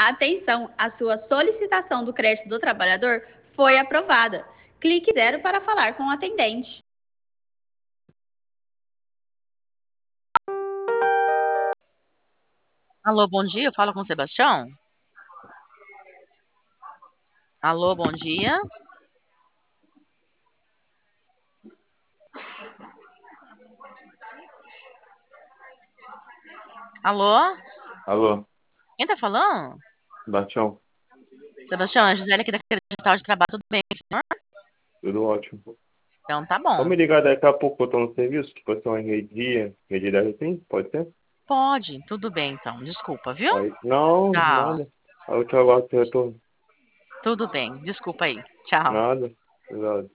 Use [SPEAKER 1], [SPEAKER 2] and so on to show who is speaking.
[SPEAKER 1] Atenção, a sua solicitação do crédito do trabalhador foi aprovada. Clique 0 para falar com o atendente.
[SPEAKER 2] Alô, bom dia, eu falo com o Sebastião? Alô, bom dia. Alô?
[SPEAKER 3] Alô,
[SPEAKER 2] Quem tá falando?
[SPEAKER 3] Sebastião,
[SPEAKER 2] Sebastião, é a Gisele aqui da Digital de Trabalho, tudo bem, senhor?
[SPEAKER 3] tudo ótimo.
[SPEAKER 2] Então tá
[SPEAKER 3] Pode
[SPEAKER 2] bom.
[SPEAKER 3] me ligar daqui a pouco, eu tô no serviço, tipo assim, uma meio-dia 10 assim, pode ser?
[SPEAKER 2] Pode, tudo bem então, desculpa, viu?
[SPEAKER 3] Aí, não,
[SPEAKER 2] Tchau.
[SPEAKER 3] nada. Aí eu te aguardo seu retorno.
[SPEAKER 2] Tudo bem, desculpa aí. Tchau.
[SPEAKER 3] Nada, obrigado.